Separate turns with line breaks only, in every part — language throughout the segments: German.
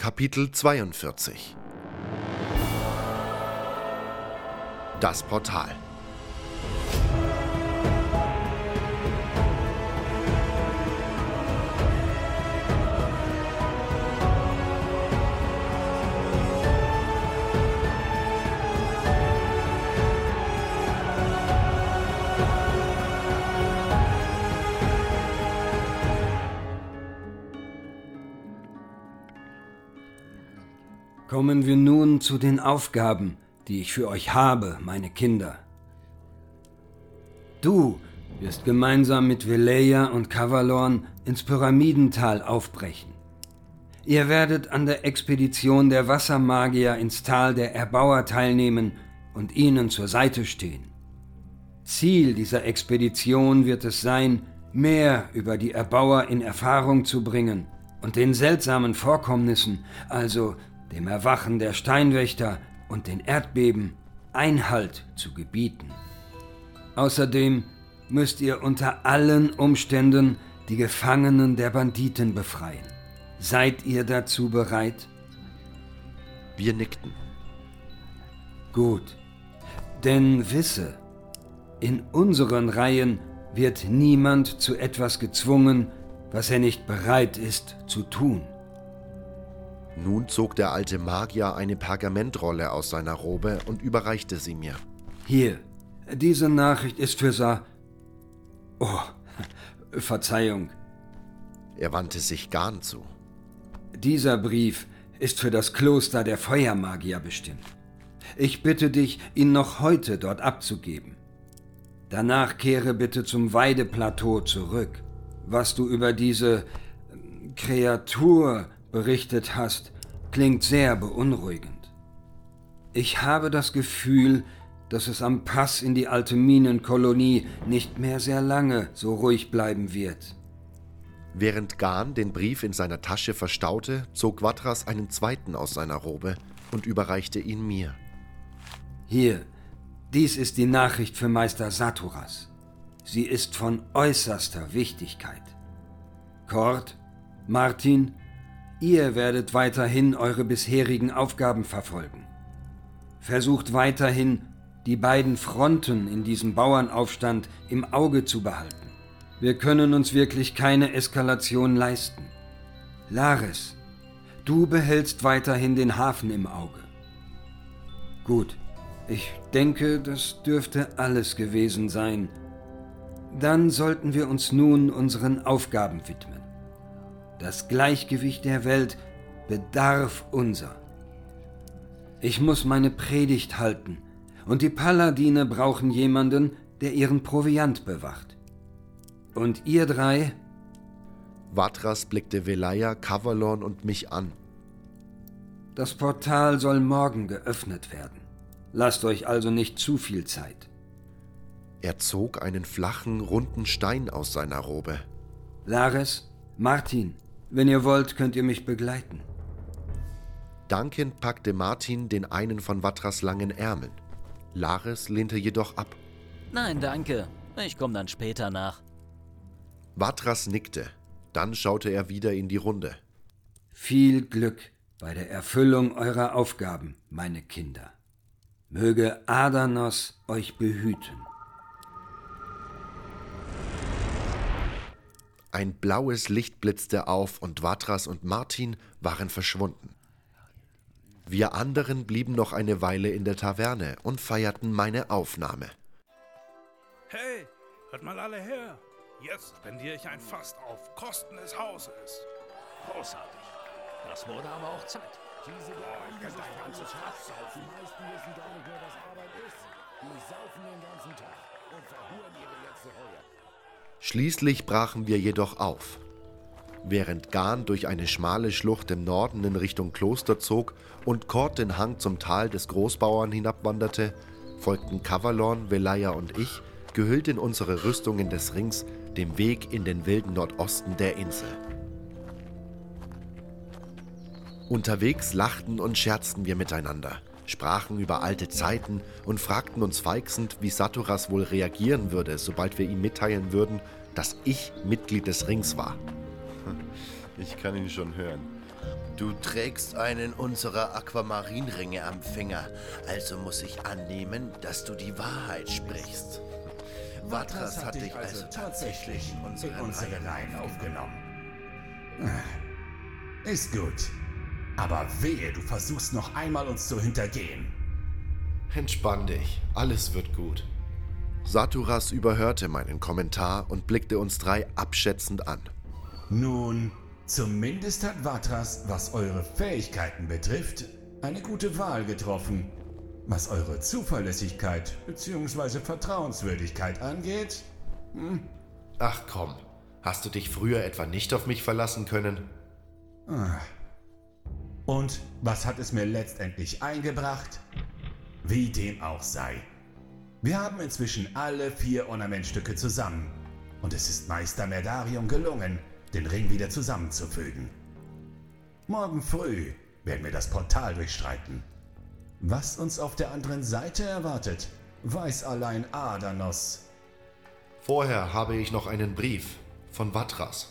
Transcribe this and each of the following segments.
Kapitel 42 Das Portal.
Kommen wir nun zu den Aufgaben, die ich für euch habe, meine Kinder. Du wirst gemeinsam mit Veleia und Kavalorn ins Pyramidental aufbrechen. Ihr werdet an der Expedition der Wassermagier ins Tal der Erbauer teilnehmen und ihnen zur Seite stehen. Ziel dieser Expedition wird es sein, mehr über die Erbauer in Erfahrung zu bringen und den seltsamen Vorkommnissen, also dem Erwachen der Steinwächter und den Erdbeben, Einhalt zu gebieten. Außerdem müsst ihr unter allen Umständen die Gefangenen der Banditen befreien. Seid ihr dazu bereit?
Wir nickten.
Gut, denn wisse, in unseren Reihen wird niemand zu etwas gezwungen, was er nicht bereit ist zu tun.
Nun zog der alte Magier eine Pergamentrolle aus seiner Robe und überreichte sie mir.
Hier, diese Nachricht ist für Verzeihung.
Er wandte sich Garn zu.
Dieser Brief ist für das Kloster der Feuermagier bestimmt. Ich bitte dich, ihn noch heute dort abzugeben. Danach kehre bitte zum Weideplateau zurück. Was du über diese Kreatur berichtet hast, klingt sehr beunruhigend. Ich habe das Gefühl, dass es am Pass in die alte Minenkolonie nicht mehr sehr lange so ruhig bleiben wird.
Während Garn den Brief in seiner Tasche verstaute, zog Vatras einen zweiten aus seiner Robe und überreichte ihn mir.
Hier, dies ist die Nachricht für Meister Saturas. Sie ist von äußerster Wichtigkeit. Kord, Martin, ihr werdet weiterhin eure bisherigen Aufgaben verfolgen. Versucht weiterhin, die beiden Fronten in diesem Bauernaufstand im Auge zu behalten. Wir können uns wirklich keine Eskalation leisten. Lares, du behältst weiterhin den Hafen im Auge. Gut, ich denke, das dürfte alles gewesen sein. Dann sollten wir uns nun unseren Aufgaben widmen. Das Gleichgewicht der Welt bedarf unser. Ich muss meine Predigt halten, und die Paladine brauchen jemanden, der ihren Proviant bewacht. Und ihr drei?
Vatras blickte Veleia, Kavalorn und mich an.
Das Portal soll morgen geöffnet werden. Lasst euch also nicht zu viel Zeit.
Er zog einen flachen, runden Stein aus seiner Robe.
Lares, Martin, wenn ihr wollt, könnt ihr mich begleiten.
Dankend packte Martin den einen von Vatras langen Ärmeln. Lares lehnte jedoch ab.
Nein, danke. Ich komme dann später nach.
Vatras nickte. Dann schaute er wieder in die Runde.
Viel Glück bei der Erfüllung eurer Aufgaben, meine Kinder. Möge Adanos euch behüten.
Ein blaues Licht blitzte auf und Vatras und Martin waren verschwunden. Wir anderen blieben noch eine Weile in der Taverne und feierten meine Aufnahme.
Hey, hört mal alle her. Jetzt spendiere ich ein Fast auf Kosten des Hauses.
Großartig. Das wurde aber auch Zeit.
Diese ich könnte ein ganzes Fass saufen. Die meisten wissen gar nicht mehr, was Arbeit ist. Die saufen den ganzen Tag und verhuren ihre letzte Heuer.
Schließlich brachen wir jedoch auf. Während Garn durch eine schmale Schlucht im Norden in Richtung Kloster zog und Kord den Hang zum Tal des Großbauern hinabwanderte, folgten Kavalorn, Veleia und ich, gehüllt in unsere Rüstungen des Rings, dem Weg in den wilden Nordosten der Insel. Unterwegs lachten und scherzten wir miteinander, sprachen über alte Zeiten und fragten uns feixend, wie Saturas wohl reagieren würde, sobald wir ihm mitteilen würden, dass ich Mitglied des Rings war.
Ich kann ihn schon hören. Du trägst einen unserer Aquamarinringe am Finger, also muss ich annehmen, dass du die Wahrheit sprichst. Vatras hat dich also tatsächlich in unsere Reihen aufgenommen.
Ist gut. Aber wehe, du versuchst noch einmal uns zu hintergehen.
Entspann dich, alles wird gut. Saturas überhörte meinen Kommentar und blickte uns 3 abschätzend an.
Nun, zumindest hat Vatras, was eure Fähigkeiten betrifft, eine gute Wahl getroffen. Was eure Zuverlässigkeit bzw. Vertrauenswürdigkeit angeht...
Ach komm, hast du dich früher etwa nicht auf mich verlassen können?
Und was hat es mir letztendlich eingebracht? Wie dem auch sei. Wir haben inzwischen alle 4 Ornamentstücke zusammen. Und es ist Meister Merdarium gelungen, den Ring wieder zusammenzufügen. Morgen früh werden wir das Portal durchstreiten. Was uns auf der anderen Seite erwartet, weiß allein Adanos.
Vorher habe ich noch einen Brief von Vatras.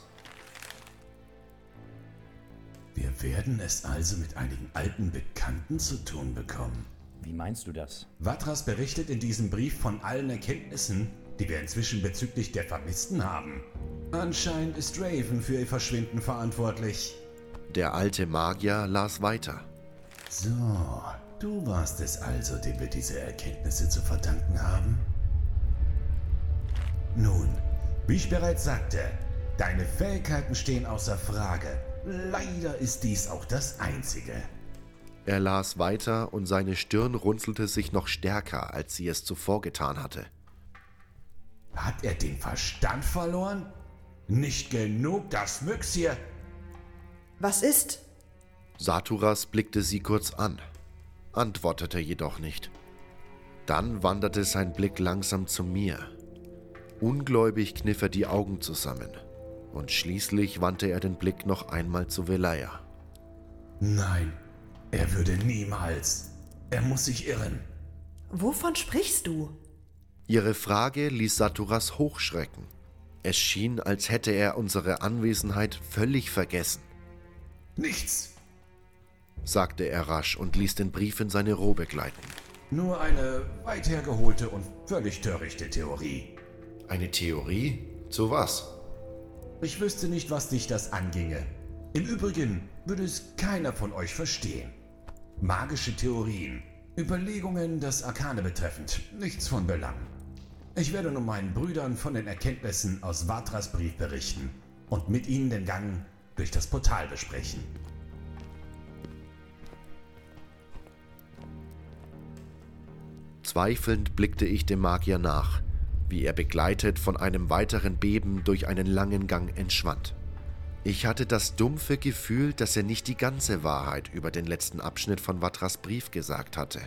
Wir werden es also mit einigen alten Bekannten zu tun bekommen.
Wie meinst du das?
Vatras berichtet in diesem Brief von allen Erkenntnissen, die wir inzwischen bezüglich der Vermissten haben. Anscheinend ist Raven für ihr Verschwinden verantwortlich.
Der alte Magier las weiter.
So, du warst es also, dem wir diese Erkenntnisse zu verdanken haben? Nun, wie ich bereits sagte, deine Fähigkeiten stehen außer Frage. Leider ist dies auch das Einzige.
Er las weiter und seine Stirn runzelte sich noch stärker, als sie es zuvor getan hatte.
Hat er den Verstand verloren? Nicht genug, das Müchs hier.
Was ist?
Saturas blickte sie kurz an, antwortete jedoch nicht. Dann wanderte sein Blick langsam zu mir. Ungläubig kniff er die Augen zusammen und schließlich wandte er den Blick noch einmal zu Velaya.
Nein, er würde niemals. Er muss sich irren.
Wovon sprichst du?
Ihre Frage ließ Saturas hochschrecken. Es schien, als hätte er unsere Anwesenheit völlig vergessen.
Nichts.
Sagte er rasch und ließ den Brief in seine Robe gleiten.
Nur eine weit hergeholte und völlig törichte Theorie.
Eine Theorie? Zu was?
Ich wüsste nicht, was dich das anginge. Im Übrigen würde es keiner von euch verstehen. Magische Theorien, Überlegungen das Arkane betreffend, nichts von Belang. Ich werde nun meinen Brüdern von den Erkenntnissen aus Vatras Brief berichten und mit ihnen den Gang durch das Portal besprechen.
Zweifelnd blickte ich dem Magier nach, wie er begleitet von einem weiteren Beben durch einen langen Gang entschwand. Ich hatte das dumpfe Gefühl, dass er nicht die ganze Wahrheit über den letzten Abschnitt von Vatras Brief gesagt hatte.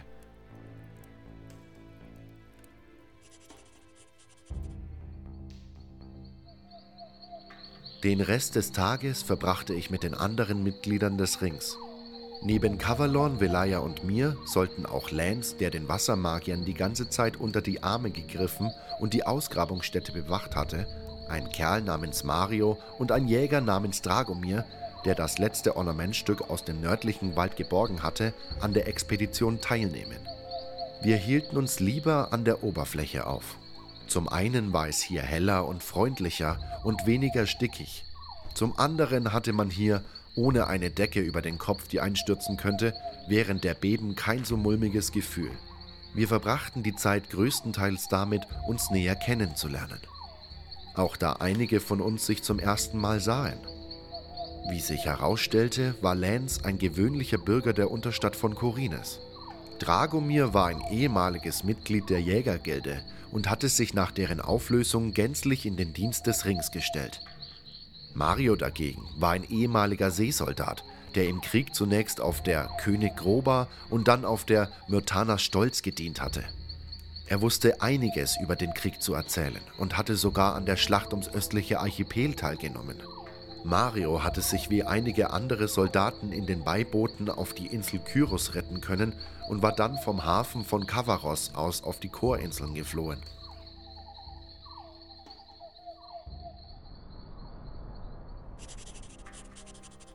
Den Rest des Tages verbrachte ich mit den anderen Mitgliedern des Rings. Neben Kavalorn, Velaya und mir sollten auch Lance, der den Wassermagiern die ganze Zeit unter die Arme gegriffen und die Ausgrabungsstätte bewacht hatte, ein Kerl namens Mario und ein Jäger namens Dragomir, der das letzte Ornamentstück aus dem nördlichen Wald geborgen hatte, an der Expedition teilnehmen. Wir hielten uns lieber an der Oberfläche auf. Zum einen war es hier heller und freundlicher und weniger stickig. Zum anderen hatte man hier, ohne eine Decke über den Kopf, die einstürzen könnte, während der Beben kein so mulmiges Gefühl. Wir verbrachten die Zeit größtenteils damit, uns näher kennenzulernen. Auch da einige von uns sich zum ersten Mal sahen. Wie sich herausstellte, war Lance ein gewöhnlicher Bürger der Unterstadt von Khorinis. Dragomir war ein ehemaliges Mitglied der Jägergilde und hatte sich nach deren Auflösung gänzlich in den Dienst des Rings gestellt. Mario dagegen war ein ehemaliger Seesoldat, der im Krieg zunächst auf der König Groba und dann auf der Myrtana Stolz gedient hatte. Er wusste einiges über den Krieg zu erzählen und hatte sogar an der Schlacht ums östliche Archipel teilgenommen. Mario hatte sich wie einige andere Soldaten in den Beibooten auf die Insel Kyros retten können und war dann vom Hafen von Kavaros aus auf die Chorinseln geflohen.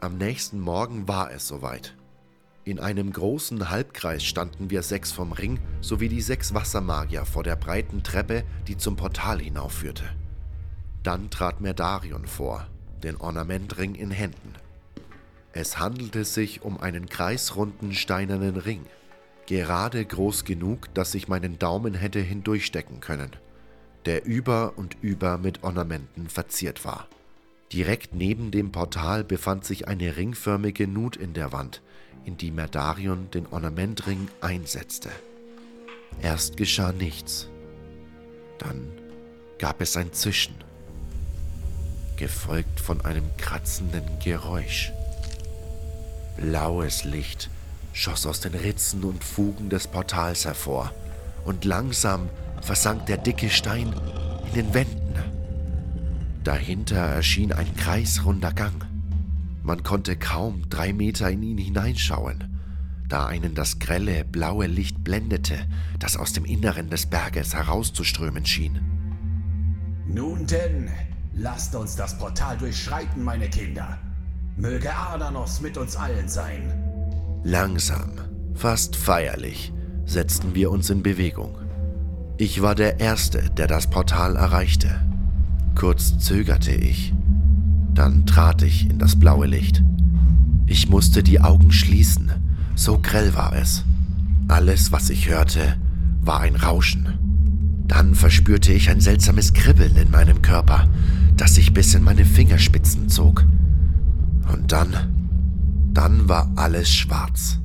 Am nächsten Morgen war es soweit. In einem großen Halbkreis standen wir 6 vom Ring sowie die 6 Wassermagier vor der breiten Treppe, die zum Portal hinaufführte. Dann trat Merdarion vor, den Ornamentring in Händen. Es handelte sich um einen kreisrunden steinernen Ring, gerade groß genug, dass ich meinen Daumen hätte hindurchstecken können, der über und über mit Ornamenten verziert war. Direkt neben dem Portal befand sich eine ringförmige Nut in der Wand, in die Merdarion den Ornamentring einsetzte. Erst geschah nichts. Dann gab es ein Zischen, gefolgt von einem kratzenden Geräusch. Blaues Licht schoss aus den Ritzen und Fugen des Portals hervor, und langsam versank der dicke Stein in den Wänden. Dahinter erschien ein kreisrunder Gang. Man konnte kaum 3 Meter in ihn hineinschauen, da einen das grelle, blaue Licht blendete, das aus dem Inneren des Berges herauszuströmen schien.
Nun denn, lasst uns das Portal durchschreiten, meine Kinder. Möge Ardanos mit uns allen sein.
Langsam, fast feierlich, setzten wir uns in Bewegung. Ich war der Erste, der das Portal erreichte. Kurz zögerte ich. Dann trat ich in das blaue Licht. Ich musste die Augen schließen, so grell war es. Alles, was ich hörte, war ein Rauschen. Dann verspürte ich ein seltsames Kribbeln in meinem Körper, das sich bis in meine Fingerspitzen zog. Und dann war alles schwarz.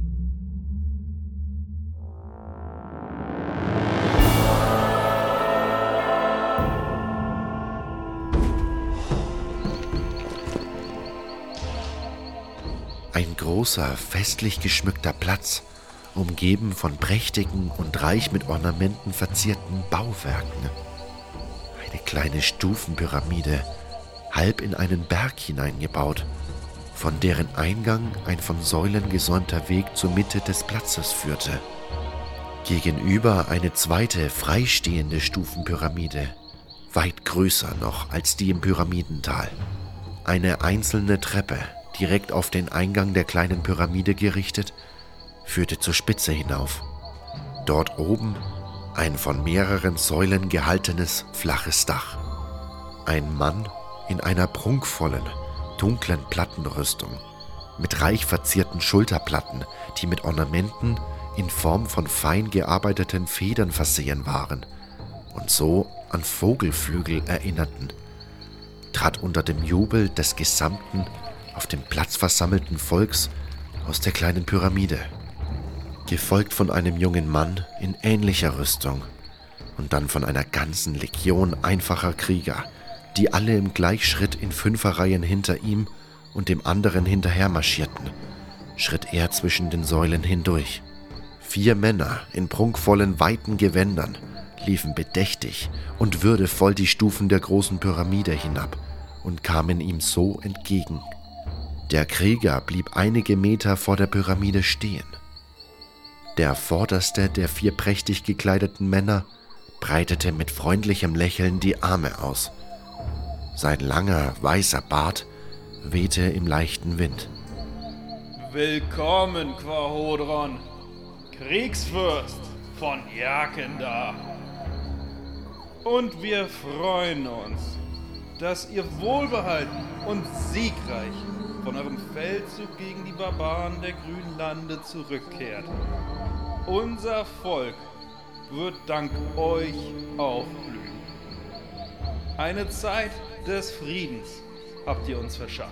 Ein großer, festlich geschmückter Platz, umgeben von prächtigen und reich mit Ornamenten verzierten Bauwerken. Eine kleine Stufenpyramide, halb in einen Berg hineingebaut, von deren Eingang ein von Säulen gesäumter Weg zur Mitte des Platzes führte. Gegenüber eine zweite, freistehende Stufenpyramide, weit größer noch als die im Pyramidental. Eine einzelne Treppe, direkt auf den Eingang der kleinen Pyramide gerichtet, führte zur Spitze hinauf. Dort oben ein von mehreren Säulen gehaltenes, flaches Dach. Ein Mann in einer prunkvollen, dunklen Plattenrüstung, mit reich verzierten Schulterplatten, die mit Ornamenten in Form von fein gearbeiteten Federn versehen waren und so an Vogelflügel erinnerten, trat unter dem Jubel des gesamten, auf dem Platz versammelten Volks aus der kleinen Pyramide, gefolgt von einem jungen Mann in ähnlicher Rüstung und dann von einer ganzen Legion einfacher Krieger, die alle im Gleichschritt in 5er-Reihen hinter ihm und dem anderen hinterher marschierten, schritt er zwischen den Säulen hindurch. 4 Männer in prunkvollen, weiten Gewändern liefen bedächtig und würdevoll die Stufen der großen Pyramide hinab und kamen ihm so entgegen. Der Krieger blieb einige Meter vor der Pyramide stehen. Der vorderste der 4 prächtig gekleideten Männer breitete mit freundlichem Lächeln die Arme aus. Sein langer, weißer Bart wehte im leichten Wind.
Willkommen, Quahodron, Kriegsfürst von Jakendar. Und wir freuen uns, dass ihr wohlbehalten und siegreich von eurem Feldzug gegen die Barbaren der grünen Lande zurückkehrt. Unser Volk wird dank euch aufblühen. Eine Zeit des Friedens habt ihr uns verschafft.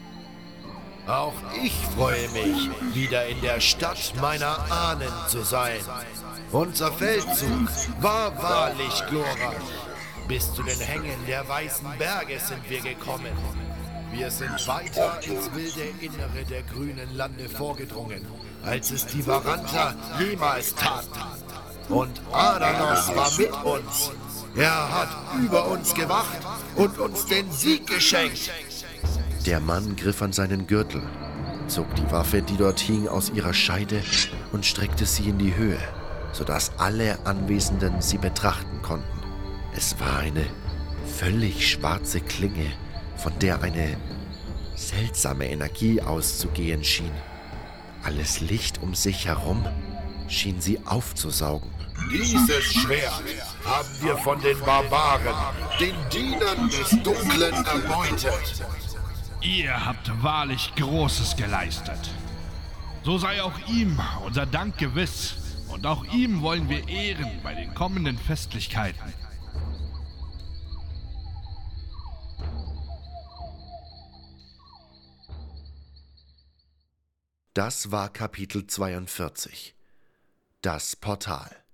Auch ich freue mich, wieder in der Stadt meiner Ahnen zu sein. Unser Feldzug war wahrlich glorreich. Bis zu den Hängen der Weißen Berge sind wir gekommen. Wir sind weiter ins wilde Innere der grünen Lande vorgedrungen, als es die Varanter jemals taten. Und Ardanos war mit uns. Er hat über uns gewacht und uns den Sieg geschenkt.
Der Mann griff an seinen Gürtel, zog die Waffe, die dort hing, aus ihrer Scheide und streckte sie in die Höhe, sodass alle Anwesenden sie betrachten konnten. Es war eine völlig schwarze Klinge, von der eine seltsame Energie auszugehen schien. Alles Licht um sich herum schien sie aufzusaugen.
Dieses Schwert haben wir von den Barbaren, den Dienern des Dunklen, erbeutet.
Ihr habt wahrlich Großes geleistet. So sei auch ihm unser Dank gewiss, und auch ihm wollen wir ehren bei den kommenden Festlichkeiten.
Das war Kapitel 42. Das Portal.